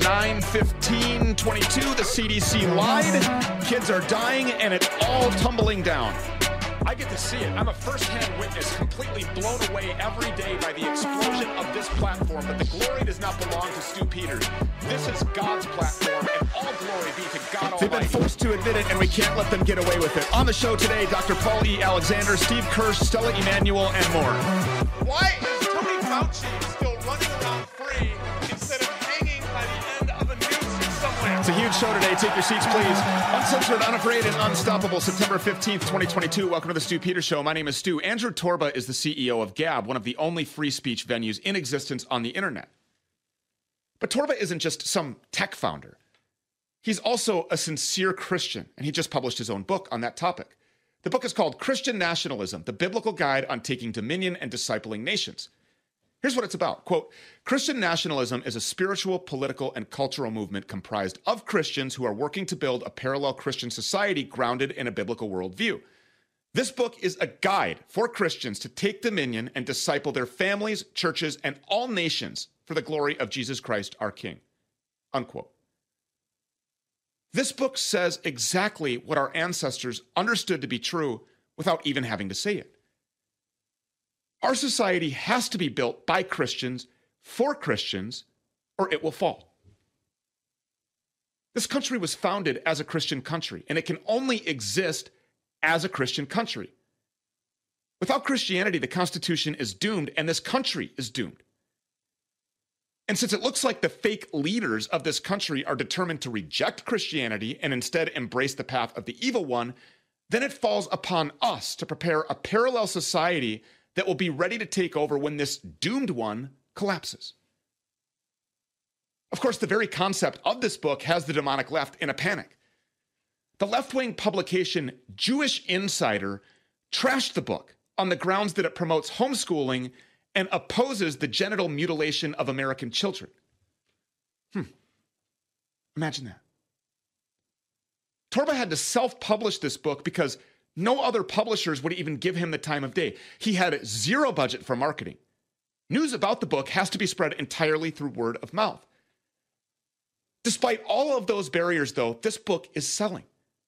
9/15/22, the CDC lied. Kids are dying, and it's all tumbling down. I get to see it. I'm a first-hand witness, completely blown away every day by the explosion of this platform. But the glory does not belong to Stu Peters. This is God's platform, and all glory be to God Almighty. They've been forced to admit it, and we can't let them get away with it. On the show today, Dr. Paul E. Alexander, Steve Kirsch, Stella Emanuel, and more. Why is Tony Fauci still running around free instead of hanging by the end of a noose somewhere? It's a huge show today. Take your seats, please. Uncensored, unafraid, and unstoppable. September 15th, 2022. Welcome to the Stu Peters Show. My name is Stu. Andrew Torba is the CEO of Gab, one of the only free speech venues in existence on the internet. But Torba isn't just some tech founder. He's also a sincere Christian, and he just published his own book on that topic. The book is called Christian Nationalism, the Biblical Guide on Taking Dominion and Discipling Nations. Here's what it's about. Quote, Christian nationalism is a spiritual, political, and cultural movement comprised of Christians who are working to build a parallel Christian society grounded in a biblical worldview. This book is a guide for Christians to take dominion and disciple their families, churches, and all nations for the glory of Jesus Christ, our King. Unquote. This book says exactly what our ancestors understood to be true without even having to say it. Our society has to be built by Christians, for Christians, or it will fall. This country was founded as a Christian country, and it can only exist as a Christian country. Without Christianity, the Constitution is doomed, and this country is doomed. And since it looks like the fake leaders of this country are determined to reject Christianity and instead embrace the path of the evil one, then it falls upon us to prepare a parallel society that will be ready to take over when this doomed one collapses. Of course, the very concept of this book has the demonic left in a panic. The left-wing publication Jewish Insider trashed the book on the grounds that it promotes homeschooling and opposes the genital mutilation of American children. Imagine that. Torba had to self-publish this book because no other publishers would even give him the time of day. He had zero budget for marketing. News about the book has to be spread entirely through word of mouth. Despite all of those barriers, though, this book is selling.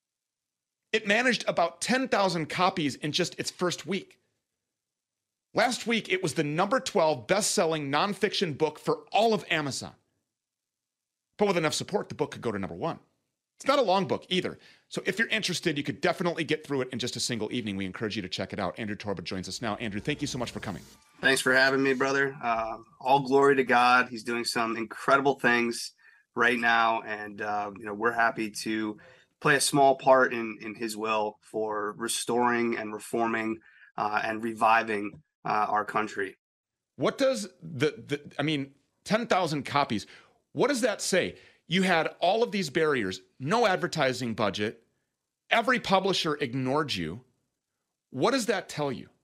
It managed about 10,000 copies in just its first week. Last week, it was the number 12 best-selling nonfiction book for all of Amazon. But with enough support, the book could go to number 1. It's not a long book either. So if you're interested, you could definitely get through it in just a single evening. We encourage you to check it out. Andrew Torba joins us now. Andrew, thank you so much for coming. Thanks for having me, brother. All glory to God. He's doing some incredible things right now. And, we're happy to play a small part in his will for restoring and reforming and reviving our country. What does 10,000 copies, what does that say? You had all of these barriers, no advertising budget, every publisher ignored you. What does that tell you?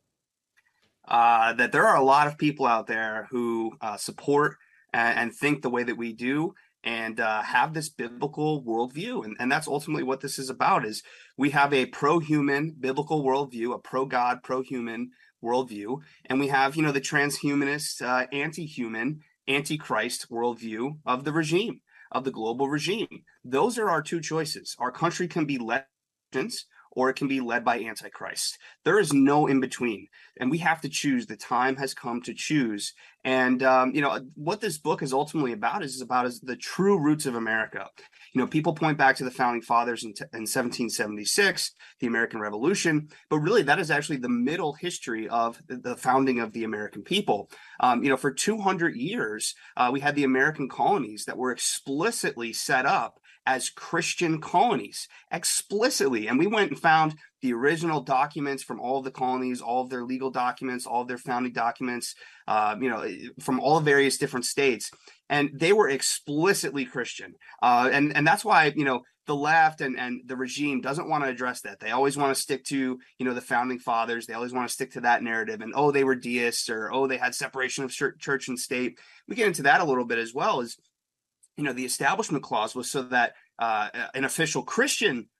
That there are a lot of people out there who support and think the way that we do and have this biblical worldview. And that's ultimately what this is about, is we have a pro-human biblical worldview, a pro-God, pro-human worldview. And we have, the transhumanist, anti-human, anti-Christ worldview of the regime, of the global regime. Those are our two choices. Our country can be led or it can be led by Antichrist. There is no in between, and we have to choose. The time has come to choose. And what this book is ultimately about is the true roots of America. People point back to the founding fathers in 1776, the American Revolution, but really that is actually the middle history of the founding of the American people. For 200 years, we had the American colonies that were explicitly set up as Christian colonies, explicitly. And we went and found the original documents from all of the colonies, all of their legal documents, all of their founding documents, from all various different states. And they were explicitly Christian. And that's why, the left and the regime doesn't want to address that. They always want to stick to, the founding fathers. They always want to stick to that narrative. And, they were deists, or, they had separation of church and state. We get into that a little bit as well. The Establishment Clause was so that an official Christian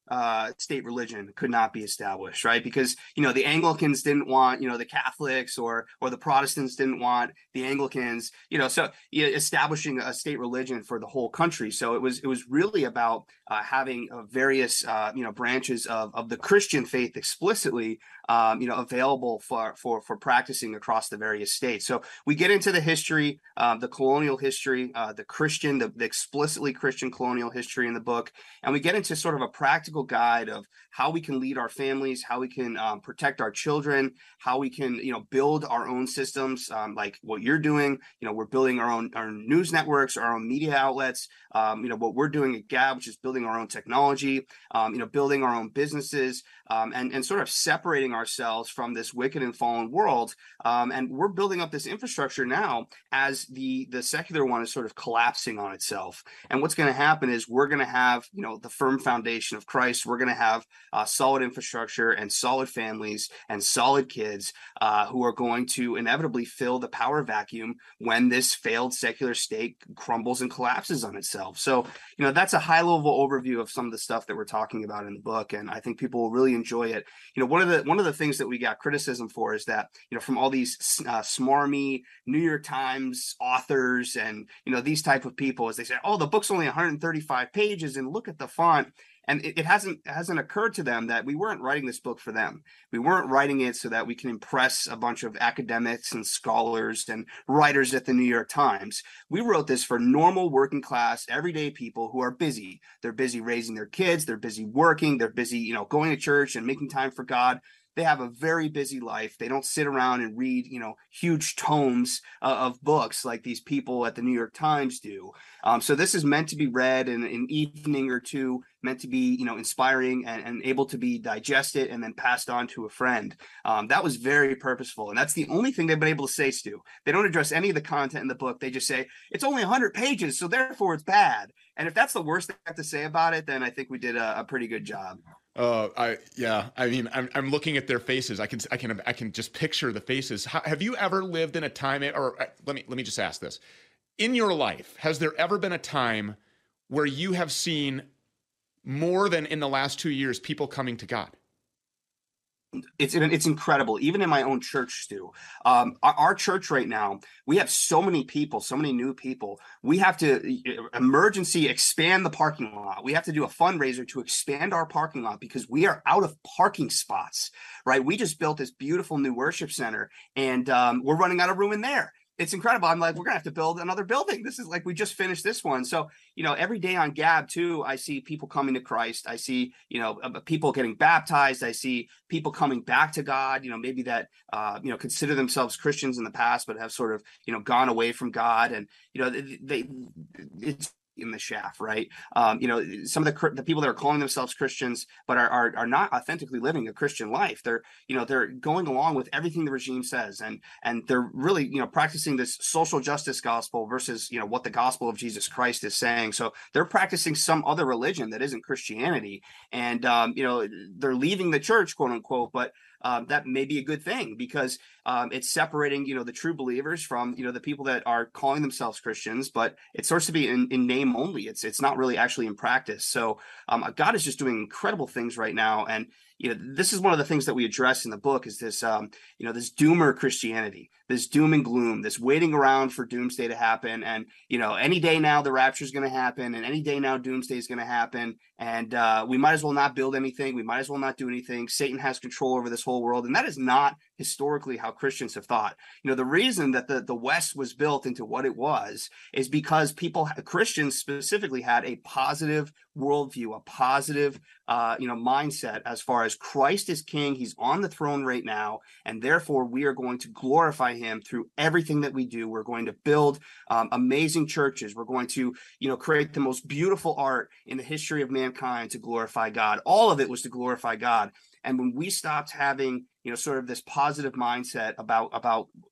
state religion could not be established, right? Because, the Anglicans didn't want, the Catholics or the Protestants didn't want the Anglicans, so establishing a state religion for the whole country. So it was really about having various, branches of the Christian faith explicitly, available for practicing across the various states. So we get into the history, the colonial history, the explicitly Christian colonial history in the book, and we get into sort of a practical guide of how we can lead our families, how we can protect our children, how we can build our own systems, like what you're doing. We're building our news networks, our own media outlets. What we're doing at Gab, which is building our own technology, building our own businesses, and sort of separating ourselves from this wicked and fallen world. And we're building up this infrastructure now as the secular one is sort of collapsing on itself. And what's going to happen is we're going to have, the firm foundation of Christ. We're going to have solid infrastructure and solid families and solid kids who are going to inevitably fill the power vacuum when this failed secular state crumbles and collapses on itself. So, that's a high level overview of some of the stuff that we're talking about in the book. And I think people will really enjoy it. One of the things that we got criticism for is that, from all these smarmy New York Times authors and, these type of people, as they say, oh, the book's only 135 pages and look at the font. And it hasn't occurred to them that we weren't writing this book for them. We weren't writing it so that we can impress a bunch of academics and scholars and writers at the New York Times. We wrote this for normal working class, everyday people who are busy. They're busy raising their kids. They're busy working. They're busy, going to church and making time for God. They have a very busy life. They don't sit around and read, huge tomes of books like these people at the New York Times do. So this is meant to be read in an evening or two, meant to be, inspiring and able to be digested and then passed on to a friend. That was very purposeful. And that's the only thing they've been able to say, Stu. They don't address any of the content in the book. They just say, it's only 100 pages, so therefore it's bad. And if that's the worst they have to say about it, then I think we did a pretty good job. I'm looking at their faces. I can just picture the faces. Have you ever lived in a time, or let me just ask this. In your life, has there ever been a time where you have seen more than in the last 2 years people coming to God? It's incredible. Even in my own church, Stu, our church right now, we have so many people, so many new people. We have to emergency expand the parking lot. We have to do a fundraiser to expand our parking lot because we are out of parking spots, right? We just built this beautiful new worship center and we're running out of room in there. It's incredible. I'm like, we're going to have to build another building. This is like, we just finished this one. So, every day on Gab too, I see people coming to Christ. I see, people getting baptized. I see people coming back to God, maybe that, consider themselves Christians in the past, but have sort of, gone away from God. And, it's in the shaft, right? Some of the people that are calling themselves Christians, but are not authentically living a Christian life. They're going along with everything the regime says, and they're really, practicing this social justice gospel versus, what the gospel of Jesus Christ is saying. So they're practicing some other religion that isn't Christianity, and they're leaving the church, quote unquote, but that may be a good thing because it's separating, the true believers from, the people that are calling themselves Christians, but it starts to be in name only. It's not really actually in practice. So God is just doing incredible things right now. And, this is one of the things that we address in the book is this, this doomer Christianity, this doom and gloom, this waiting around for doomsday to happen. And, any day now the rapture is going to happen and any day now doomsday is going to happen. And we might as well not build anything. We might as well not do anything. Satan has control over this whole world. And that is not historically how Christians have thought. The reason that the West was built into what it was is because Christians specifically had a positive worldview, a positive, mindset as far as Christ is king. He's on the throne right now. And therefore we are going to glorify him through everything that we do. We're going to build amazing churches. We're going to, create the most beautiful art in the history of mankind to glorify God. All of it was to glorify God. And when we stopped having, sort of this positive mindset about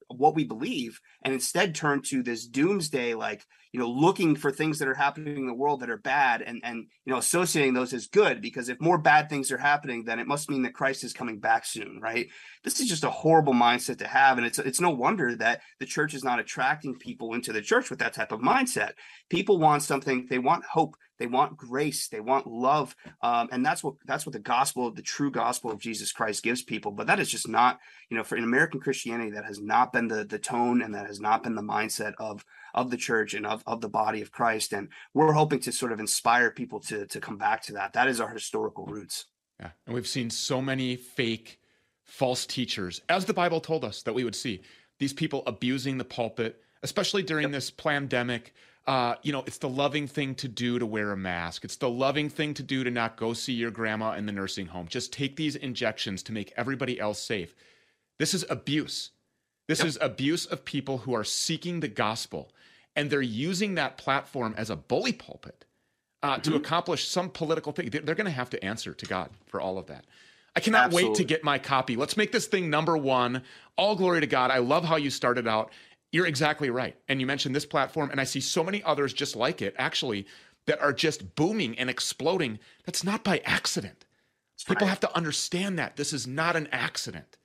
what we believe, and instead turn to this doomsday, like, looking for things that are happening in the world that are bad, and associating those as good, because if more bad things are happening, then it must mean that Christ is coming back soon, right? This is just a horrible mindset to have, and it's no wonder that the church is not attracting people into the church with that type of mindset. People want something, they want hope, they want grace, they want love, and that's what the gospel, the true gospel of Jesus Christ, gives people. But that is just not, for in American Christianity, that has not been the tone, and that has not been the mindset of the church and of the body of Christ. And we're hoping to sort of inspire people to come back to that. That is our historical roots. Yeah, and we've seen so many fake, false teachers, as the Bible told us that we would see. These people abusing the pulpit, especially during this pandemic. It's the loving thing to do to wear a mask. It's the loving thing to do to not go see your grandma in the nursing home. Just take these injections to make everybody else safe. This is abuse. This is abuse of people who are seeking the gospel, and they're using that platform as a bully pulpit to accomplish some political thing. They're going to have to answer to God for all of that. I cannot wait to get my copy. Let's make this thing number one. All glory to God. I love how you started out. You're exactly right. And you mentioned this platform, and I see so many others just like it, actually, that are just booming and exploding. That's not by accident. People have to understand that. This is not an accident.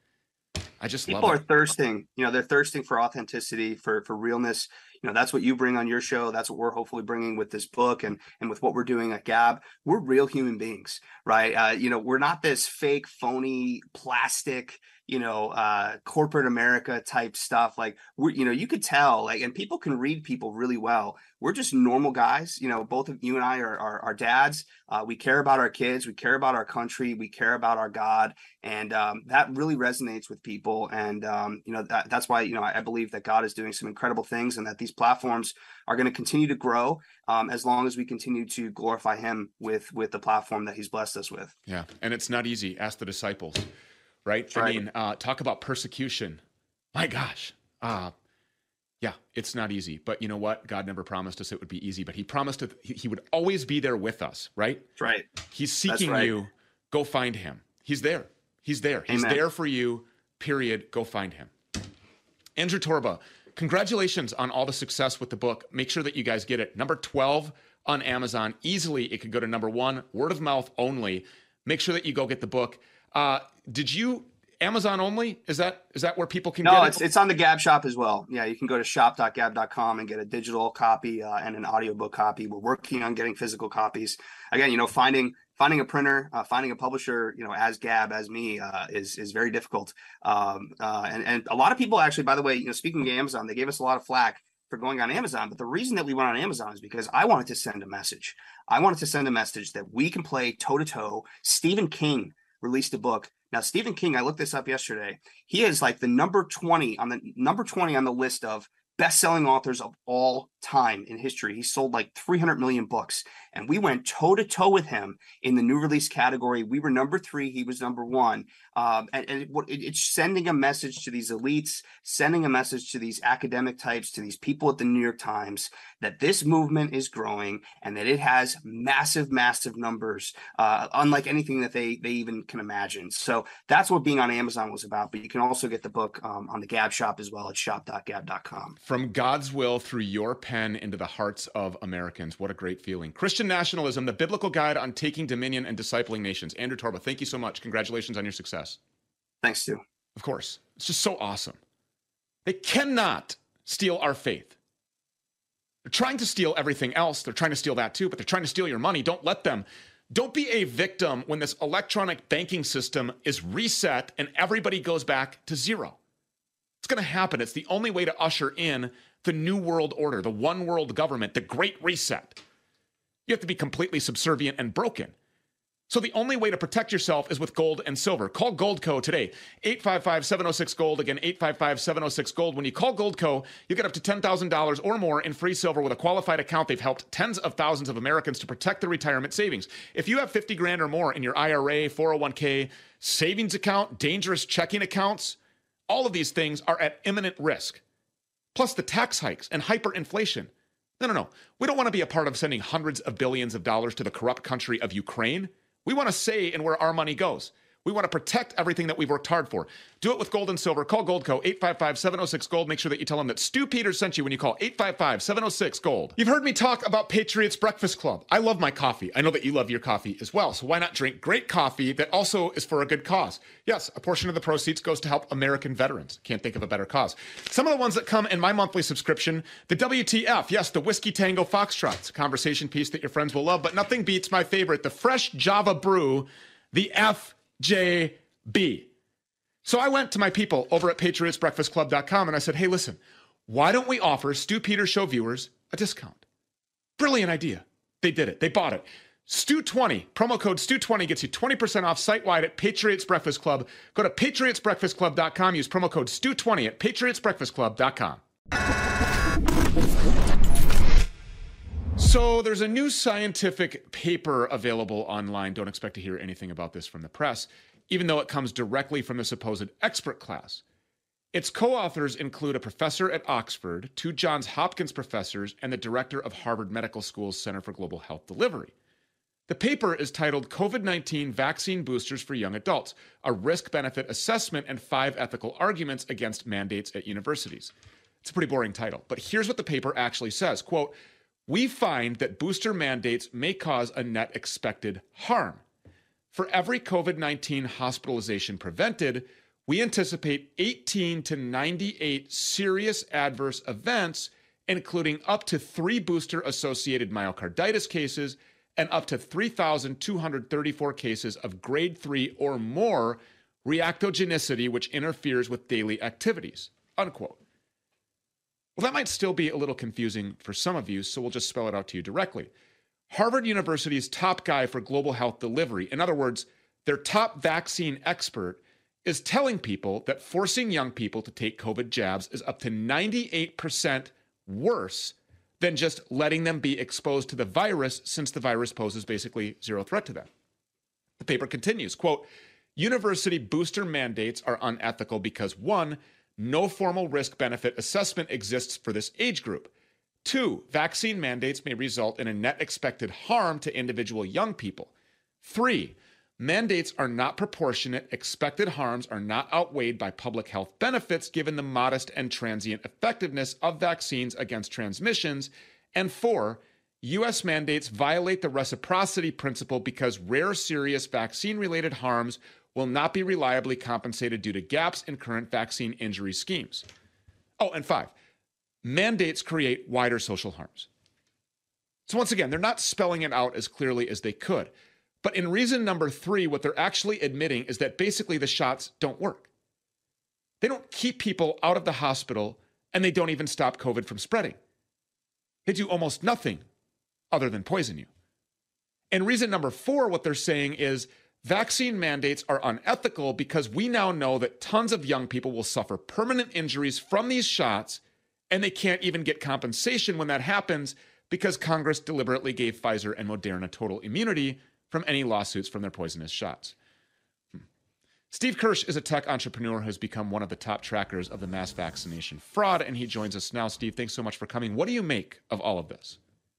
I just love it. People are thirsting. They're thirsting for authenticity, for realness. That's what you bring on your show. That's what we're hopefully bringing with this book and with what we're doing at Gab. We're real human beings, right? We're not this fake, phony, plastic, corporate America type stuff. Like, you could tell, like, and people can read people really well. We're just normal guys. Both of you and I are dads. We care about our kids. We care about our country. We care about our God. And that really resonates with people. And, that's why, I believe that God is doing some incredible things, and that these platforms are going to continue to grow as long as we continue to glorify him with the platform that he's blessed us with. Yeah. And it's not easy. Ask the disciples, right? I mean, talk about persecution. My gosh. Yeah, it's not easy. But you know what? God never promised us it would be easy, but he promised he would always be there with us, right? That's right. He's seeking you. Go find him. He's there. He's there. He's there for you, period. Go find him. Andrew Torba, congratulations on all the success with the book. Make sure that you guys get it. Number 12 on Amazon. Easily, it could go to number 1. Word of mouth only. Make sure that you go get the book. Did you... Amazon only? Is that where people can get it? No, it's on the Gab shop as well. Yeah, you can go to shop.gab.com and get a digital copy and an audiobook copy. We're working on getting physical copies. Again, finding a printer, finding a publisher, as Gab, as me, is very difficult. And a lot of people actually, by the way, speaking of Amazon, they gave us a lot of flack for going on Amazon. But the reason that we went on Amazon is because I wanted to send a message. I wanted to send a message that we can play toe to toe. Stephen King released a book. Now, Stephen King, I looked this up yesterday. He is like the number 20 on the list of best-selling authors of all time in history. He sold like 300 million books, and we went toe-to-toe with him in the new release category. We were number 3. He was number 1. It's sending a message to these elites, sending a message to these academic types, to these people at the New York Times, that this movement is growing and that it has massive, massive numbers, unlike anything that they even can imagine. So that's what being on Amazon was about. But you can also get the book on the Gab shop as well at shop.gab.com. From God's will through your pen into the hearts of Americans. What a great feeling. Christian Nationalism, the biblical guide on taking dominion and discipling nations. Andrew Torba, thank you so much. Congratulations on your success. Thanks, Stu. Of course. It's just so awesome. They cannot steal our faith. They're trying to steal everything else. They're trying to steal that too, but they're trying to steal your money. Don't let them. Don't be a victim when this electronic banking system is reset and everybody goes back to zero. It's going to happen. It's the only way to usher in the new world order, the one world government, the great reset. You have to be completely subservient and broken. So the only way to protect yourself is with gold and silver. Call Goldco today, 855-706-GOLD. Again, 855-706-GOLD. When you call Goldco, you get up to $10,000 or more in free silver with a qualified account. They've helped tens of thousands of Americans to protect their retirement savings. If you have 50 grand or more in your IRA, 401k, savings account, dangerous checking accounts, all of these things are at imminent risk. Plus the tax hikes and hyperinflation. No. We don't want to be a part of sending hundreds of billions of dollars to the corrupt country of Ukraine. We want to say in where our money goes. We want to protect everything that we've worked hard for. Do it with gold and silver. Call Goldco, 855-706-GOLD. Make sure that you tell them that Stu Peters sent you when you call 855-706-GOLD. You've heard me talk about Patriots Breakfast Club. I love my coffee. I know that you love your coffee as well. So why not drink great coffee that also is for a good cause? Yes, a portion of the proceeds goes to help American veterans. Can't think of a better cause. Some of the ones that come in my monthly subscription, the WTF, yes, the Whiskey Tango Foxtrot. It's a conversation piece that your friends will love, but nothing beats my favorite, the fresh Java brew, the FJB. So I went to my people over at patriotsbreakfastclub.com and I said, hey, listen, why don't we offer Stu Peters Show viewers a discount? Brilliant idea. They did it. They bought it. Stu20, promo code Stu20 gets you 20% off site-wide at Patriots Breakfast Club. Go to patriotsbreakfastclub.com. Use promo code Stu20 at patriotsbreakfastclub.com. So there's a new scientific paper available online. Don't expect to hear anything about this from the press, even though it comes directly from the supposed expert class. Its co-authors include a professor at Oxford, two Johns Hopkins professors, and the director of Harvard Medical School's Center for Global Health Delivery. The paper is titled COVID-19 Vaccine Boosters for Young Adults, a Risk-Benefit Assessment and 5 Ethical Arguments Against Mandates at Universities. It's a pretty boring title, but here's what the paper actually says. Quote, we find that booster mandates may cause a net expected harm. For every COVID-19 hospitalization prevented, we anticipate 18 to 98 serious adverse events, including up to 3 booster-associated myocarditis cases and up to 3,234 cases of grade 3 or more reactogenicity, which interferes with daily activities, unquote. Well, that might still be a little confusing for some of you, so we'll just spell it out to you directly. Harvard University's top guy for global health delivery, in other words, their top vaccine expert, is telling people that forcing young people to take COVID jabs is up to 98% worse than just letting them be exposed to the virus, since the virus poses basically zero threat to them. The paper continues, quote, university booster mandates are unethical because 1, no formal risk-benefit assessment exists for this age group. 2, vaccine mandates may result in a net expected harm to individual young people. 3, mandates are not proportionate. Expected harms are not outweighed by public health benefits given the modest and transient effectiveness of vaccines against transmissions. And 4, U.S. mandates violate the reciprocity principle because rare serious vaccine-related harms will not be reliably compensated due to gaps in current vaccine injury schemes. Oh, and 5, mandates create wider social harms. So once again, they're not spelling it out as clearly as they could. But in reason number 3, what they're actually admitting is that basically the shots don't work. They don't keep people out of the hospital, and they don't even stop COVID from spreading. They do almost nothing other than poison you. And reason number 4, what they're saying is vaccine mandates are unethical because we now know that tons of young people will suffer permanent injuries from these shots, and they can't even get compensation when that happens because Congress deliberately gave Pfizer and Moderna total immunity from any lawsuits from their poisonous shots. Steve Kirsch is a tech entrepreneur who has become one of the top trackers of the mass vaccination fraud, and he joins us now. Steve, thanks so much for coming. What do you make of all of this?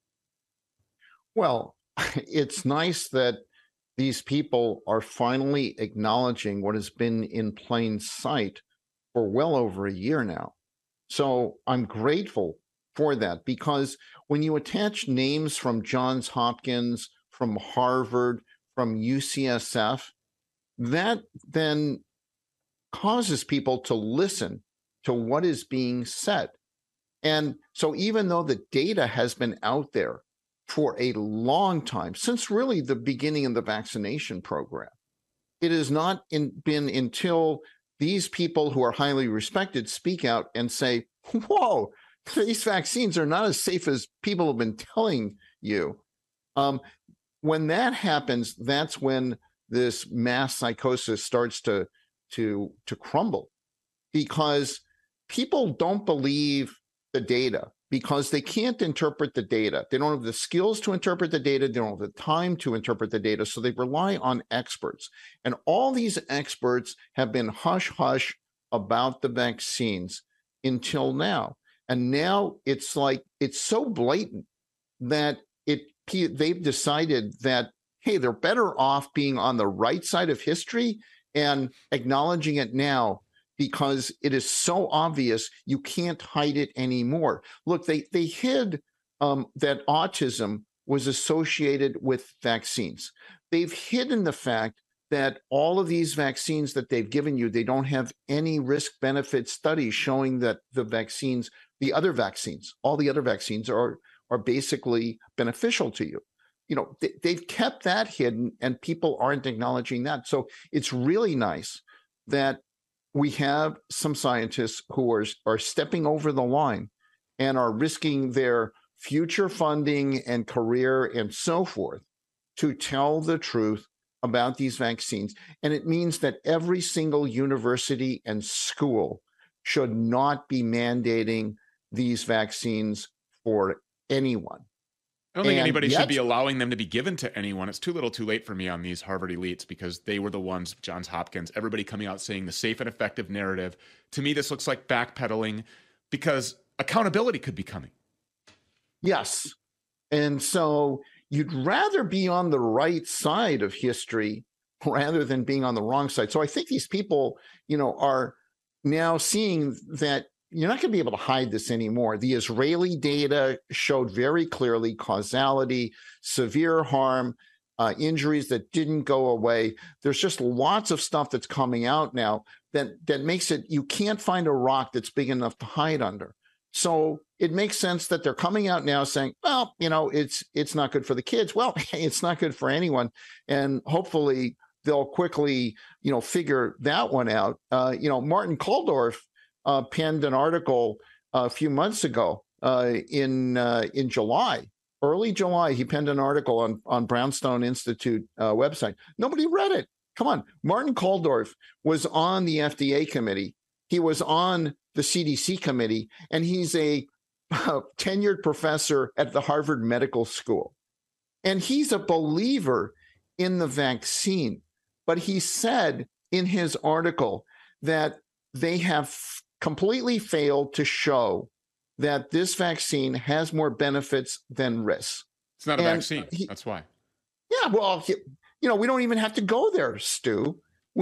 Well, it's nice that these people are finally acknowledging what has been in plain sight for well over a year now. So I'm grateful for that, because when you attach names from Johns Hopkins, from Harvard, from UCSF, that then causes people to listen to what is being said. And so even though the data has been out there for a long time, since really the beginning of the vaccination program, it has not been until these people who are highly respected speak out and say, whoa, these vaccines are not as safe as people have been telling you. When that happens, that's when this mass psychosis starts to crumble, because people don't believe the data because they can't interpret the data. They don't have the skills to interpret the data. They don't have the time to interpret the data. So they rely on experts. And all these experts have been hush-hush about the vaccines until now. And now it's like, it's so blatant that they've decided that hey, they're better off being on the right side of history and acknowledging it now, because it is so obvious you can't hide it anymore. Look, they hid that autism was associated with vaccines. They've hidden the fact that all of these vaccines that they've given you, they don't have any risk-benefit studies showing that the vaccines, the other vaccines, all the other vaccines are basically beneficial to you. You know, they've kept that hidden, and people aren't acknowledging that. So it's really nice that we have some scientists who are stepping over the line and are risking their future funding and career and so forth to tell the truth about these vaccines. And it means that every single university and school should not be mandating these vaccines for anyone. I don't think anybody should be allowing them to be given to anyone. It's too little too late for me on these Harvard elites, because they were the ones, Johns Hopkins, everybody coming out saying the safe and effective narrative. To me, this looks like backpedaling, because accountability could be coming. Yes. And so you'd rather be on the right side of history rather than being on the wrong side. So I think these people, you know, are now seeing that you're not going to be able to hide this anymore. The Israeli data showed very clearly causality, severe harm, injuries that didn't go away. There's just lots of stuff that's coming out now that makes it, you can't find a rock that's big enough to hide under. So it makes sense that they're coming out now saying, well, you know, it's not good for the kids. Well, it's not good for anyone. And hopefully they'll quickly, you know, figure that one out. You know, Martin Kulldorff penned an article a few months ago in July, early July. He penned an article on Brownstone Institute website. Nobody read it. Come on. Martin Kulldorff was on the FDA committee. He was on the CDC committee, and he's a tenured professor at the Harvard Medical School. And he's a believer in the vaccine. But he said in his article that they have completely failed to show that this vaccine has more benefits than risks. It's not a vaccine. That's why. Yeah, well, you know, we don't even have to go there, Stu.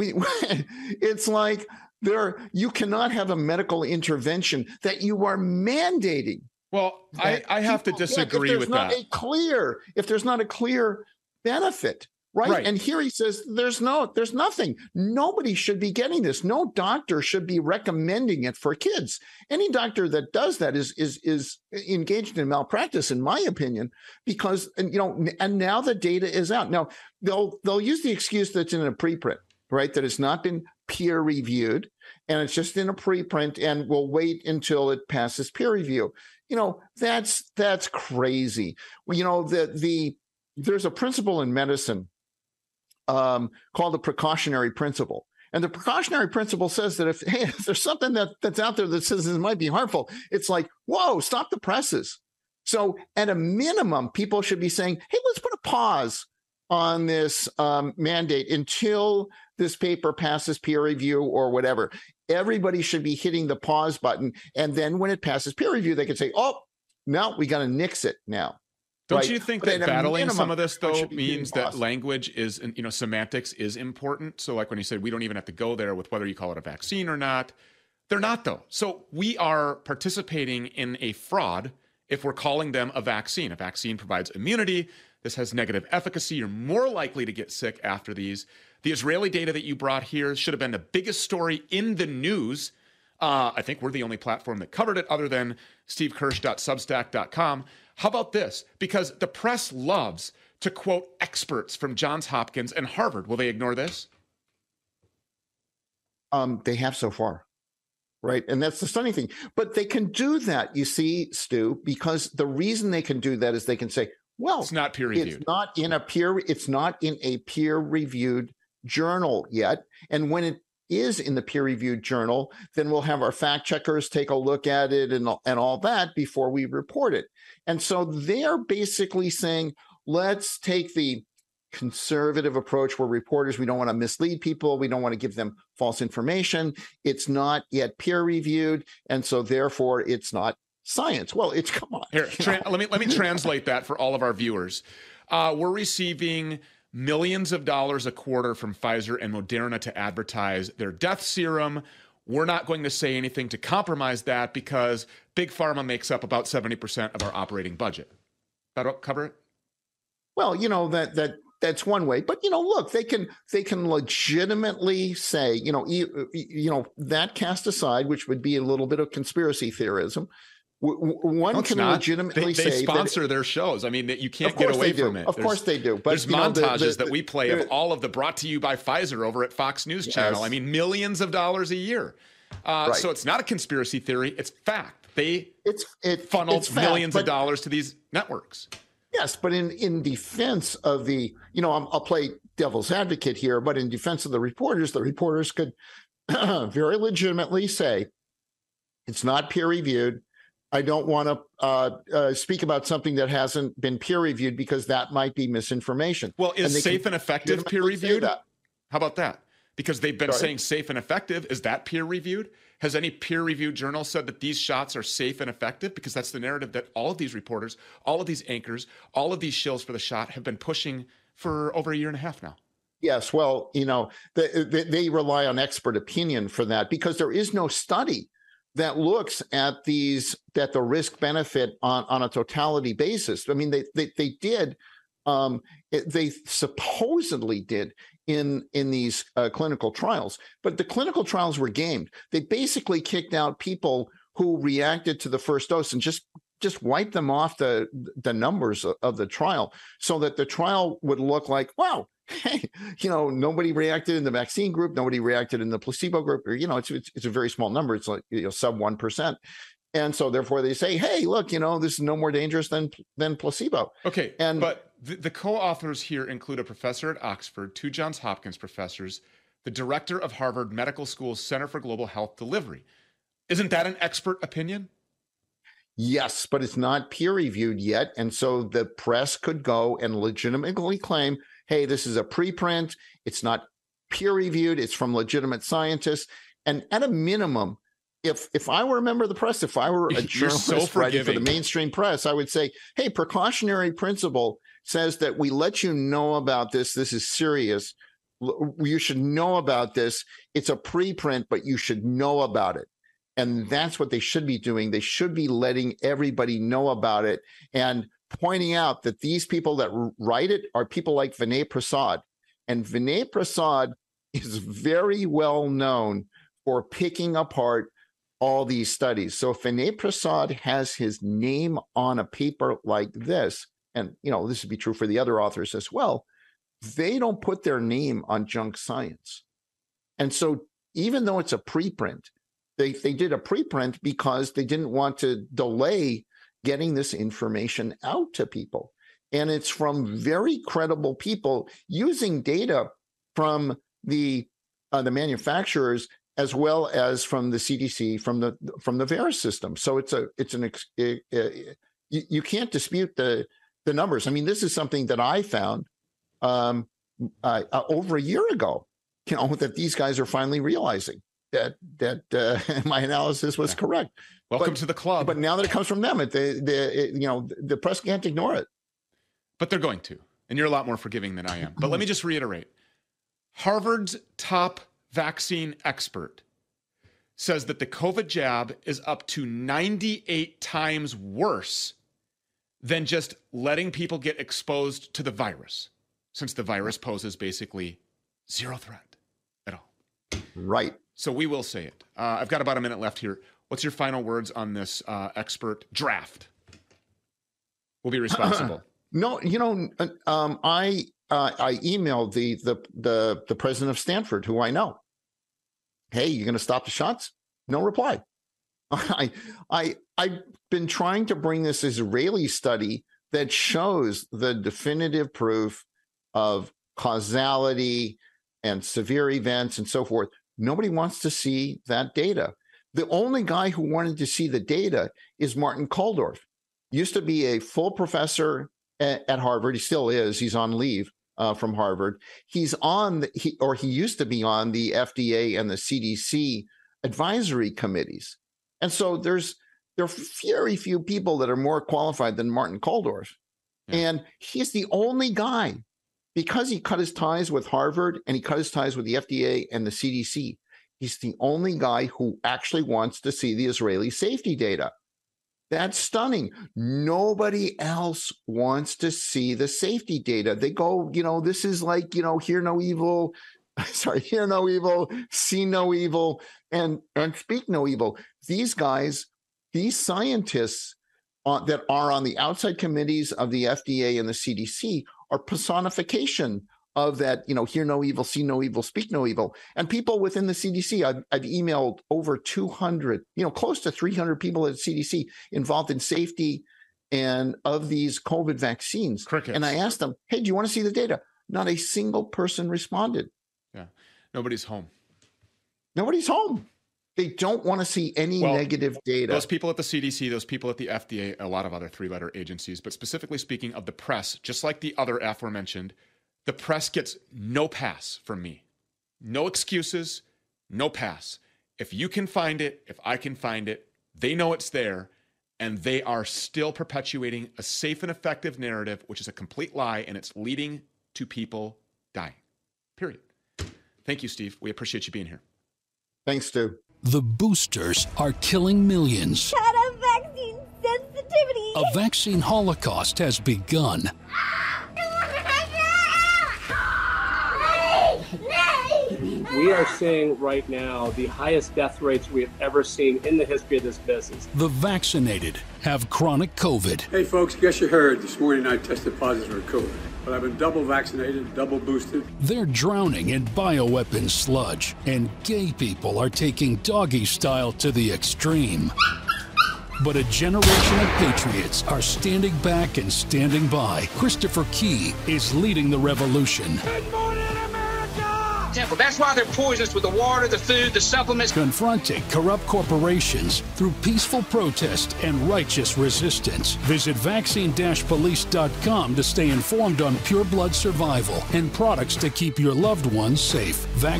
It's like you cannot have a medical intervention that you are mandating. Well, I have to disagree with that. If there's not a clear benefit. Right. And here he says there's nothing. Nobody should be getting this. No doctor should be recommending it for kids. Any doctor that does that is engaged in malpractice, in my opinion, because, you know, and now the data is out. Now they'll use the excuse that's in a preprint, right? That has not been peer reviewed, and it's just in a preprint, and we'll wait until it passes peer review. You know, that's crazy. Well, you know, there's a principle in medicine called the precautionary principle. And the precautionary principle says that if there's something that's out there that says this might be harmful, it's like, whoa, stop the presses. So at a minimum, people should be saying, hey, let's put a pause on this mandate until this paper passes peer review or whatever. Everybody should be hitting the pause button. And then when it passes peer review, they can say, oh, no, we got to nix it now. Don't you think that battling some of this, though, means that language is, you know, semantics is important? So like when you said we don't even have to go there with whether you call it a vaccine or not. They're not, though. So we are participating in a fraud if we're calling them a vaccine. A vaccine provides immunity. This has negative efficacy. You're more likely to get sick after these. The Israeli data that you brought here should have been the biggest story in the news. I think we're the only platform that covered it other than stevekirsch.substack.com. How about this? Because the press loves to quote experts from Johns Hopkins and Harvard. Will they ignore this? They have so far, right? And that's the stunning thing. But they can do that, you see, Stu, because the reason they can do that is they can say, well, it's not peer reviewed. It's not in a peer reviewed journal yet. And when it is in the peer-reviewed journal, then we'll have our fact checkers take a look at it and all that before we report it. And so they're basically saying, let's take the conservative approach where reporters, we don't want to mislead people. We don't want to give them false information. It's not yet peer-reviewed. And so therefore it's not science. Well, come on. Here, let me translate that for all of our viewers. We're receiving millions of dollars a quarter from Pfizer and Moderna to advertise their death serum. We're not going to say anything to compromise that because Big Pharma makes up about 70% of our operating budget. That'll cover it? Well, that's one way, but look, they can legitimately say, that cast aside, which would be a little bit of conspiracy theorism. One can legitimately say they sponsor their shows. I mean, you can't get away from it. Of course they do. But there's montages that we play of all of the brought to you by Pfizer over at Fox News Channel. I mean, millions of dollars a year. Right. So it's not a conspiracy theory. It's fact. They funneled millions of dollars to these networks. Yes, but in defense of the, I'll play devil's advocate here, but in defense of the reporters could very legitimately say, it's not peer reviewed. I don't want to speak about something that hasn't been peer reviewed because that might be misinformation. Well, is safe and effective peer reviewed? How about that? Because they've been saying safe and effective. Is that peer reviewed? Has any peer reviewed journal said that these shots are safe and effective? Because that's the narrative that all of these reporters, all of these anchors, all of these shills for the shot have been pushing for over a year and a half now. Yes. Well, they rely on expert opinion for that because there is no study that looks at the risk benefit on a totality basis. I mean, they did, they supposedly did in these clinical trials, but the clinical trials were gamed. They basically kicked out people who reacted to the first dose and just wiped them off the numbers of the trial so that the trial would look like, wow, hey, nobody reacted in the vaccine group, nobody reacted in the placebo group, or, it's a very small number. It's like, sub 1%. And so therefore they say, hey, look, this is no more dangerous than placebo. Okay. But the co-authors here include a professor at Oxford, 2 Johns Hopkins professors, the director of Harvard Medical School's Center for Global Health Delivery. Isn't that an expert opinion? Yes, but it's not peer reviewed yet. And so the press could go and legitimately claim, hey, this is a preprint. It's not peer reviewed. It's from legitimate scientists. And at a minimum, if I were a member of the press, if I were a journalist writing for the mainstream press, I would say, hey, precautionary principle says that we let you know about this. This is serious. You should know about this. It's a preprint, but you should know about it. And that's what they should be doing. They should be letting everybody know about it and pointing out that these people that write it are people like Vinay Prasad. And Vinay Prasad is very well known for picking apart all these studies. So if Vinay Prasad has his name on a paper like this, and this would be true for the other authors as well, they don't put their name on junk science. And so even though it's a preprint, they did a preprint because they didn't want to delay getting this information out to people. And it's from very credible people using data from the manufacturers as well as from the CDC, from the VAERS system. So you can't dispute the numbers. I mean, this is something that I found over a year ago, that these guys are finally realizing that my analysis was correct. Welcome to the club. But now that it comes from them, the press can't ignore it. But they're going to, and you're a lot more forgiving than I am. But let me just reiterate. Harvard's top vaccine expert says that the COVID jab is up to 98 times worse than just letting people get exposed to the virus, since the virus poses basically zero threat at all. Right. So we will say it. I've got about a minute left here. What's your final words on this expert draft? We'll be responsible. No, I emailed the president of Stanford, who I know. Hey, you going to stop the shots? No reply. I've been trying to bring this Israeli study that shows the definitive proof of causality and severe events and so forth. Nobody wants to see that data. The only guy who wanted to see the data is Martin Kulldorff. Used to be a full professor at Harvard. He still is. He's on leave from Harvard. He's on he used to be on the FDA and the CDC advisory committees. And so there are very few people that are more qualified than Martin Kulldorff. Yeah. And he's the only guy because he cut his ties with Harvard and he cut his ties with the FDA and the CDC. He's the only guy who actually wants to see the Israeli safety data. That's stunning. Nobody else wants to see the safety data. They go, this is like, hear no evil, hear no evil, see no evil, and speak no evil. These guys, these scientists that are on the outside committees of the FDA and the CDC are personification of that, hear no evil, see no evil, speak no evil. And people within the CDC, I've emailed over 200, close to 300 people at CDC involved in safety and of these COVID vaccines. Crickets. And I asked them, hey, do you want to see the data? Not a single person responded. Yeah. Nobody's home. Nobody's home. They don't want to see any negative data. Those people at the CDC, those people at the FDA, a lot of other three-letter agencies, but specifically speaking of the press, just like the other aforementioned, the press gets no pass from me. No excuses, no pass. If you can find it, if I can find it, they know it's there, and they are still perpetuating a safe and effective narrative, which is a complete lie, and it's leading to people dying. Period. Thank you, Steve. We appreciate you being here. Thanks, Stu. The boosters are killing millions. Got a vaccine sensitivity. A vaccine holocaust has begun. We are seeing right now the highest death rates we have ever seen in the history of this business. The vaccinated have chronic COVID. Hey folks, guess you heard this morning I tested positive for COVID, but I've been double vaccinated, double boosted. They're drowning in bioweapon sludge, and gay people are taking doggy style to the extreme. But a generation of patriots are standing back and standing by. Christopher Key is leading the revolution. Good morning, America! That's why they're poisonous with the water, the food, the supplements. Confronting corrupt corporations through peaceful protest and righteous resistance. Visit vaccine-police.com to stay informed on pure blood survival and products to keep your loved ones safe.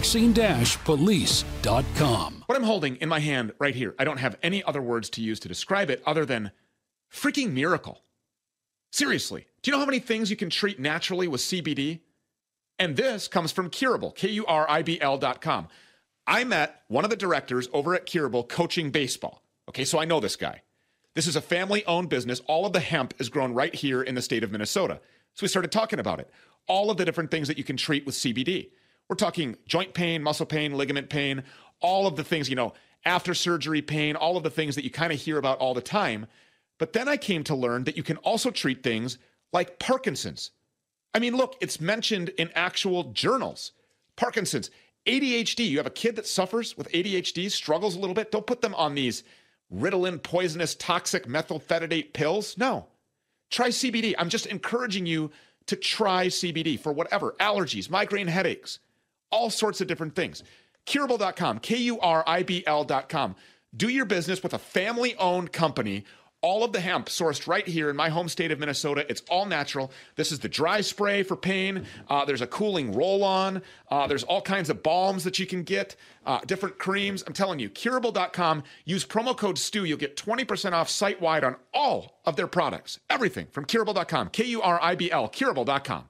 Vaccine-police.com. What I'm holding in my hand right here, I don't have any other words to use to describe it other than freaking miracle. Seriously, do you know how many things you can treat naturally with CBD? And this comes from Curable, Kuribl.com. I met one of the directors over at Curable coaching baseball. Okay, so I know this guy. This is a family-owned business. All of the hemp is grown right here in the state of Minnesota. So we started talking about it. All of the different things that you can treat with CBD. We're talking joint pain, muscle pain, ligament pain, all of the things, after surgery pain, all of the things that you kind of hear about all the time. But then I came to learn that you can also treat things like Parkinson's. I mean, look, it's mentioned in actual journals. Parkinson's, ADHD. You have a kid that suffers with ADHD, struggles a little bit. Don't put them on these Ritalin, poisonous, toxic methylphenidate pills. No. Try CBD. I'm just encouraging you to try CBD for whatever, allergies, migraine headaches, all sorts of different things. Kuribl.com, Kuribl.com. Do your business with a family-owned company. All of the hemp sourced right here in my home state of Minnesota. It's all natural. This is the dry spray for pain. There's a cooling roll-on. There's all kinds of balms that you can get, different creams. I'm telling you, Kuribl.com. Use promo code STU. You'll get 20% off site-wide on all of their products. Everything from Kuribl.com, Kuribl, Kuribl.com.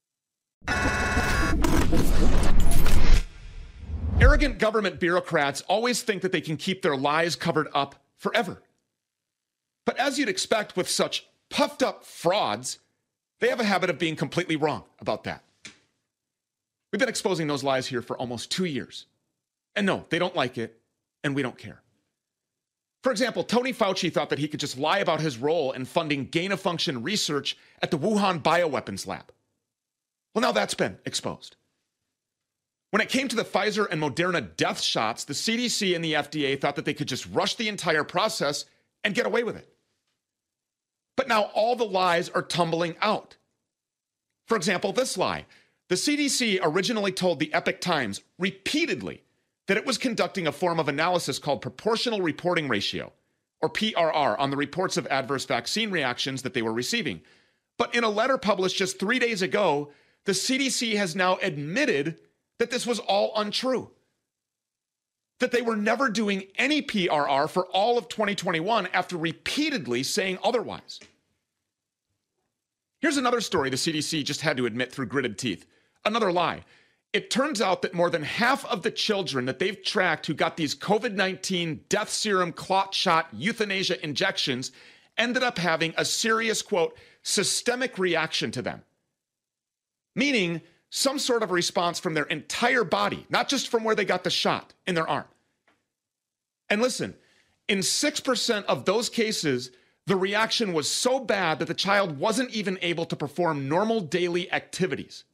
Arrogant government bureaucrats always think that they can keep their lies covered up forever. But as you'd expect with such puffed up frauds, they have a habit of being completely wrong about that. We've been exposing those lies here for almost 2 years. And no, they don't like it, and we don't care. For example, Tony Fauci thought that he could just lie about his role in funding gain-of-function research at the Wuhan bioweapons lab. Well, now that's been exposed. When it came to the Pfizer and Moderna death shots, the CDC and the FDA thought that they could just rush the entire process and get away with it. But now all the lies are tumbling out. For example, this lie. The CDC originally told the Epoch Times repeatedly that it was conducting a form of analysis called proportional reporting ratio, or PRR, on the reports of adverse vaccine reactions that they were receiving. But in a letter published just 3 days ago, the CDC has now admitted that this was all untrue. That they were never doing any PRR for all of 2021 after repeatedly saying otherwise. Here's another story the CDC just had to admit through gritted teeth. Another lie. It turns out that more than half of the children that they've tracked who got these COVID-19 death serum clot shot euthanasia injections ended up having a serious, quote, systemic reaction to them. Meaning some sort of response from their entire body, not just from where they got the shot in their arm. And listen, in 6% of those cases, the reaction was so bad that the child wasn't even able to perform normal daily activities.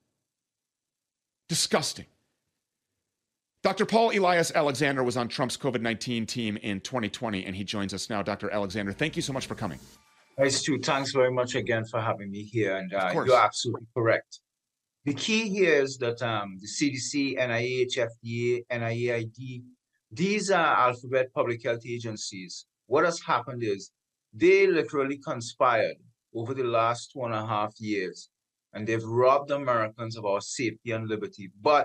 Disgusting. Dr. Paul Elias Alexander was on Trump's COVID-19 team in 2020, and he joins us now. Dr. Alexander, thank you so much for coming. Hey, Stu, thanks very much again for having me here, and you're absolutely correct. The key here is that the CDC, NIH, FDA, NIAID, these are alphabet public health agencies. What has happened is they literally conspired over the last 2.5 years, and they've robbed Americans of our safety and liberty. But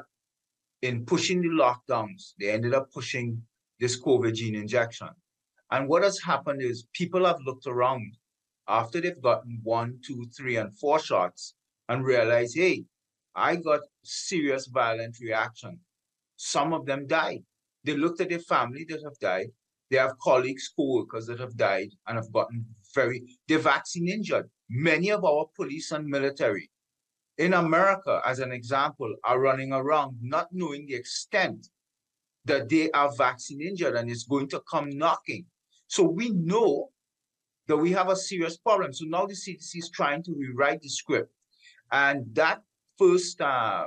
in pushing the lockdowns, they ended up pushing this COVID gene injection. And what has happened is people have looked around after they've gotten 1, 2, 3, and 4 shots and realized, hey, I got serious violent reaction. Some of them died. They looked at their family that have died. They have colleagues, co-workers that have died and have gotten they're vaccine injured. Many of our police and military in America, as an example, are running around not knowing the extent that they are vaccine injured and it's going to come knocking. So we know that we have a serious problem. So now the CDC is trying to rewrite the script. And that first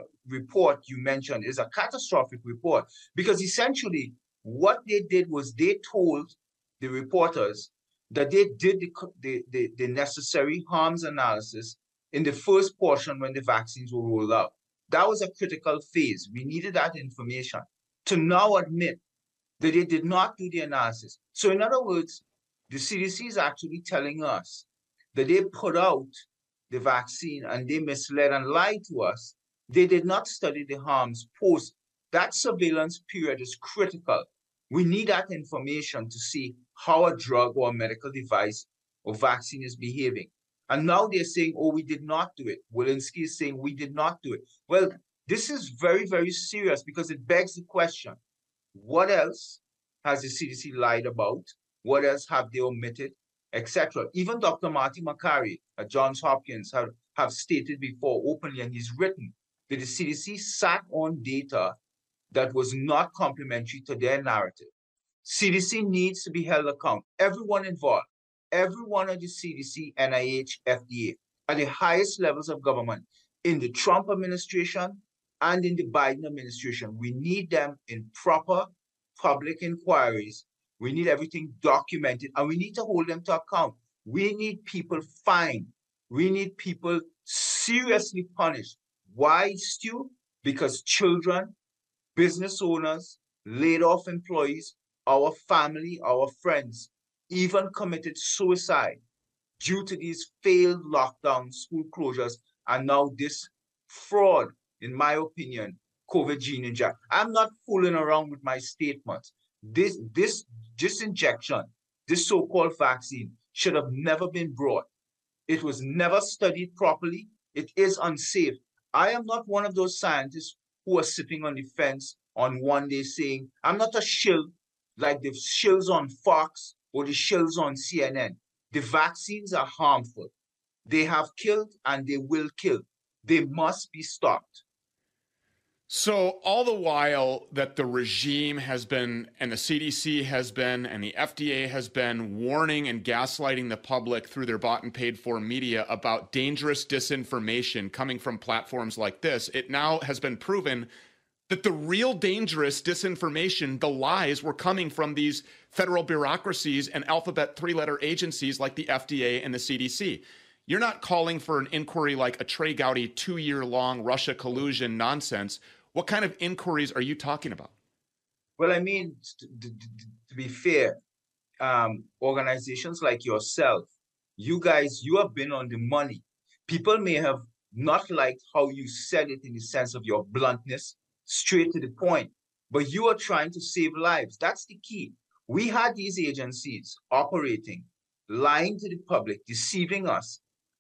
report you mentioned is a catastrophic report, because essentially what they did was they told the reporters that they did the necessary harms analysis in the first portion when the vaccines were rolled out. That was a critical phase. We needed that information to now admit that they did not do the analysis. So in other words, the CDC is actually telling us that they put out the vaccine and they misled and lied to us. They did not study the harms post. That surveillance period is critical. We need that information to see how a drug or a medical device or vaccine is behaving. And now they're saying, oh, we did not do it. Walensky is saying we did not do it. Well, this is very, very serious because it begs the question, what else has the CDC lied about? What else have they omitted, etc.? Even Dr. Marty Makary at Johns Hopkins have stated before openly, and he's written, that the CDC sat on data that was not complementary to their narrative. CDC needs to be held accountable. Everyone involved, everyone at the CDC, NIH, FDA, at the highest levels of government, in the Trump administration and in the Biden administration, we need them in proper public inquiries. We need everything documented, and we need to hold them to account. We need people fined. We need people seriously punished. Why, Stu? Because children, business owners, laid off employees, our family, our friends, even committed suicide due to these failed lockdowns, school closures, and now this fraud, in my opinion, COVID gene injection. I'm not fooling around with my statements. This injection, this so-called vaccine, should have never been brought. It was never studied properly. It is unsafe. I am not one of those scientists who are sitting on the fence on one day saying, I'm not a shill like the shills on Fox or the shills on CNN. The vaccines are harmful. They have killed and they will kill. They must be stopped. So all the while that the regime has been, and the CDC has been, and the FDA has been warning and gaslighting the public through their bought and paid for media about dangerous disinformation coming from platforms like this, it now has been proven that the real dangerous disinformation, the lies, were coming from these federal bureaucracies and alphabet three-letter agencies like the FDA and the CDC. You're not calling for an inquiry like a Trey Gowdy 2-year-long Russia collusion nonsense. What kind of inquiries are you talking about? Well, I mean, to be fair, organizations like yourself, you guys, you have been on the money. People may have not liked how you said it in the sense of your bluntness, straight to the point, but you are trying to save lives. That's the key. We had these agencies operating, lying to the public, deceiving us,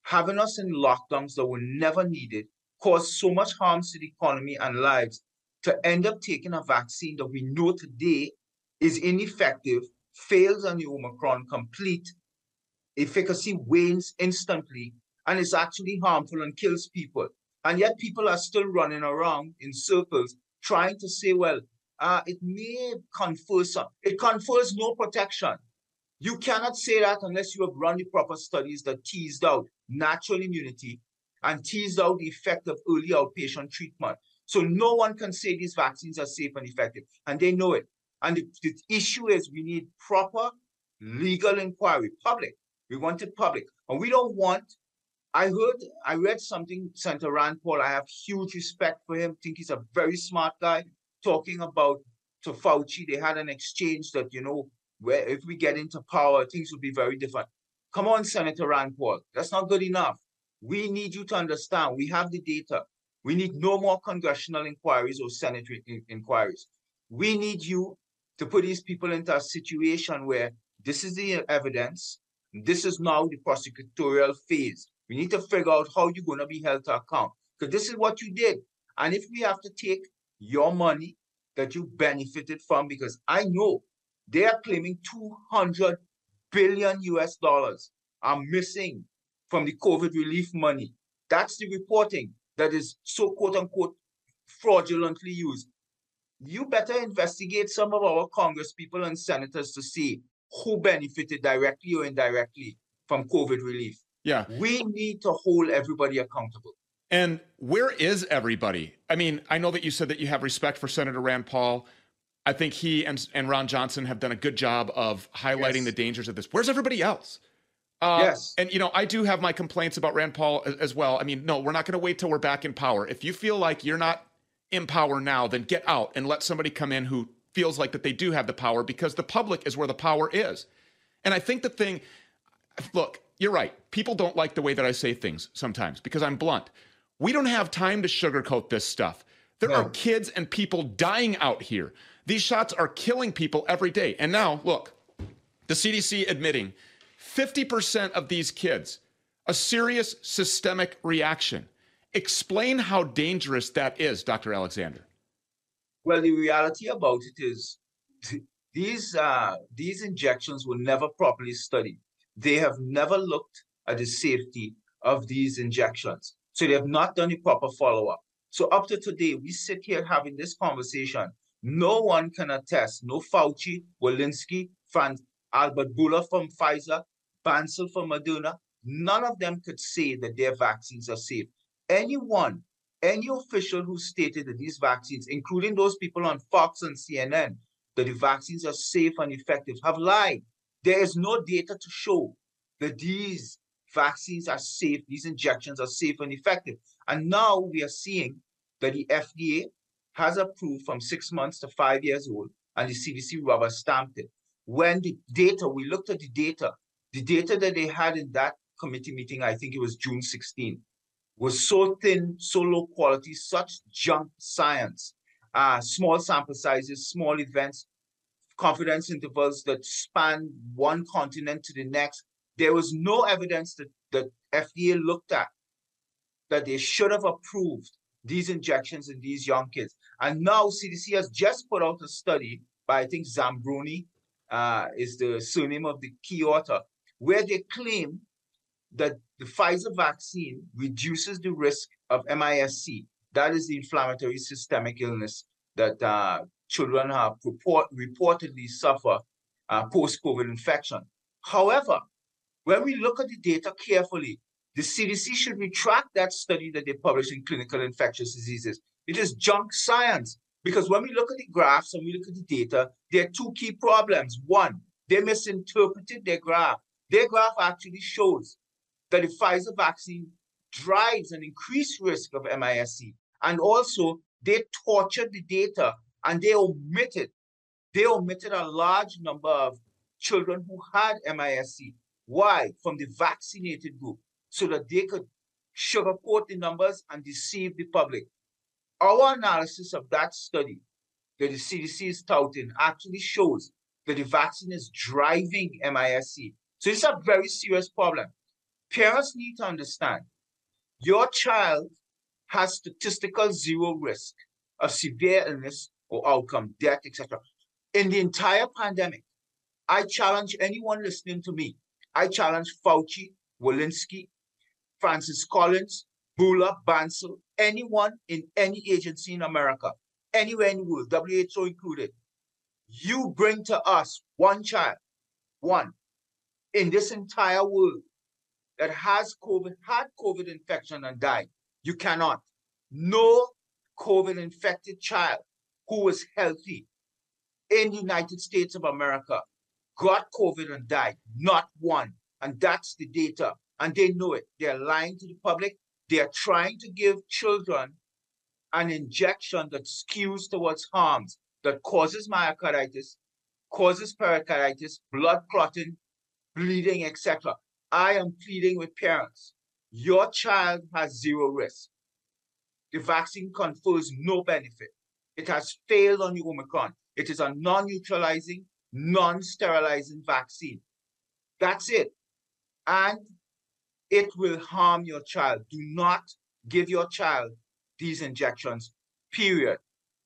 having us in lockdowns that were never needed, caused so much harm to the economy and lives, to end up taking a vaccine that we know today is ineffective, fails on the Omicron, complete efficacy wanes instantly, and is actually harmful and kills people. And yet people are still running around in circles trying to say, well, it may confer some. It confers no protection. You cannot say that unless you have run the proper studies that teased out natural immunity and teased out the effect of early outpatient treatment. So no one can say these vaccines are safe and effective, and they know it. And the issue is we need proper legal inquiry, public. We want it public. And we don't want, I read something, Senator Rand Paul, I have huge respect for him, think he's a very smart guy, talking about to Fauci, they had an exchange that, you know, where if we get into power, things will be very different. Come on, Senator Rand Paul, that's not good enough. We need you to understand, we have the data. We need no more congressional inquiries or Senate inquiries. We need you to put these people into a situation where this is the evidence, this is now the prosecutorial phase. We need to figure out how you're going to be held to account, because this is what you did. And if we have to take your money that you benefited from, because I know they are claiming $200 billion are missing from the COVID relief money. That's the reporting that is so quote unquote fraudulently used. You better investigate some of our Congress people and senators to see who benefited directly or indirectly from COVID relief. Yeah. We need to hold everybody accountable. And where is everybody? I mean, I know that you said that you have respect for Senator Rand Paul. I think he and Ron Johnson have done a good job of highlighting the dangers of this. Where's everybody else? Yes. And, you know, I do have my complaints about Rand Paul as well. I mean, no, we're not going to wait till we're back in power. If you feel like you're not in power now, then get out and let somebody come in who feels like that they do have the power, because the public is where the power is. And I think the thing, look, you're right. People don't like the way that I say things sometimes because I'm blunt. We don't have time to sugarcoat this stuff. There are kids and people dying out here. These shots are killing people every day. And now, look, the CDC admitting 50% of these kids, a serious systemic reaction. Explain how dangerous that is, Dr. Alexander. Well, the reality about it is these injections were never properly studied. They have never looked at the safety of these injections. So they have not done the proper follow-up. So up to today, we sit here having this conversation. No one can attest, no Fauci, Walensky, Albert Bourla from Pfizer, Bancel from Moderna, none of them could say that their vaccines are safe. Anyone, any official who stated that these vaccines, including those people on Fox and CNN, that the vaccines are safe and effective, have lied. There is no data to show that these vaccines are safe, these injections are safe and effective. And now we are seeing that the FDA has approved from 6 months to 5 years old, and the CDC rubber stamped it. When the data, we looked at the data that they had in that committee meeting, I think it was June 16, was so thin, so low quality, such junk science, small sample sizes, small events, confidence intervals that span one continent to the next. There was no evidence that FDA looked at that they should have approved these injections in these young kids. And now CDC has just put out a study by, I think, Zambroni is the surname of the key author, where they claim that the Pfizer vaccine reduces the risk of MIS-C. That is the inflammatory systemic illness that children have reportedly suffer post-COVID infection. However, when we look at the data carefully, the CDC should retract that study that they published in Clinical Infectious Diseases. It is junk science, because when we look at the graphs and we look at the data, there are two key problems. One, they misinterpreted their graph. Their graph actually shows that the Pfizer vaccine drives an increased risk of MIS-C. And also, they tortured the data and they omitted a large number of children who had MIS-C. Why? From the vaccinated group, so that they could sugarcoat the numbers and deceive the public. Our analysis of that study that the CDC is touting actually shows that the vaccine is driving MIS-C. So it's a very serious problem. Parents need to understand, your child has statistical zero risk of severe illness or outcome, death, etc. In the entire pandemic, I challenge anyone listening to me. I challenge Fauci, Walensky, Francis Collins, Bulla, Bansal, anyone in any agency in America, anywhere in the world, WHO included. You bring to us one child, one, in this entire world that has COVID, had COVID infection and died. You cannot. No COVID infected child who was healthy in the United States of America got COVID and died. Not one. And that's the data. And they know it. They're lying to the public. They're trying to give children an injection that skews towards harms, that causes myocarditis, causes pericarditis, blood clotting, bleeding, etc. I am pleading with parents. Your child has zero risk. The vaccine confers no benefit. It has failed on the Omicron. It is a non-neutralizing, non-sterilizing vaccine. That's it. And it will harm your child. Do not give your child these injections, period.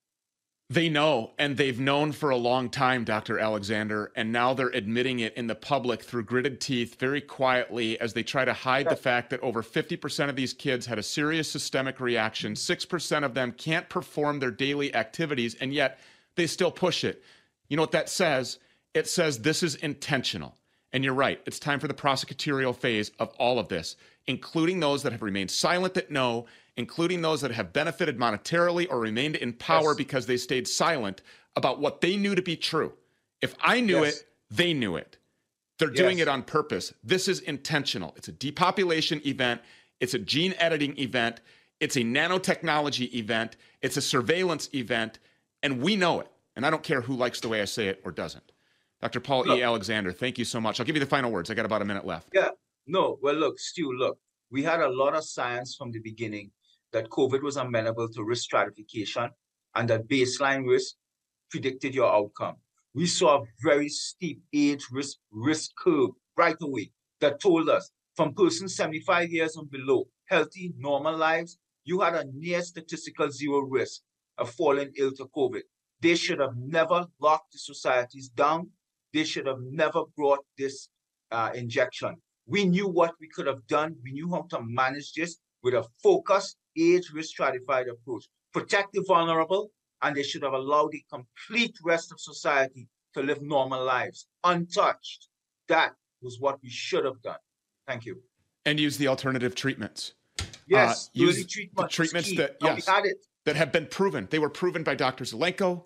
They know, and they've known for a long time, Dr. Alexander, and now they're admitting it in the public through gritted teeth very quietly as they try to hide the fact that over 50% of these kids had a serious systemic reaction. 6% of them can't perform their daily activities, and yet they still push it. You know what that says? It says this is intentional. And you're right. It's time for the prosecutorial phase of all of this, including those that have remained silent that know, including those that have benefited monetarily or remained in power because they stayed silent about what they knew to be true. If I knew it, they knew it. They're doing it on purpose. This is intentional. It's a depopulation event. It's a gene editing event. It's a nanotechnology event. It's a surveillance event. And we know it. And I don't care who likes the way I say it or doesn't. Dr. Paul E. Alexander, thank you so much. I'll give you the final words. I got about a minute left. Yeah. No, well, look, Stu, look, we had a lot of science from the beginning that COVID was amenable to risk stratification and that baseline risk predicted your outcome. We saw a very steep age risk curve right away that told us from persons 75 years and below, healthy, normal lives, you had a near statistical zero risk of falling ill to COVID. They should have never locked the societies down. They should have never brought this injection. We knew what we could have done. We knew how to manage this with a focused, age-risk stratified approach. Protect the vulnerable, and they should have allowed the complete rest of society to live normal lives, untouched. That was what we should have done. Thank you. And use the alternative treatments. Yes, use the treatments that have been proven. They were proven by Dr. Zelenko,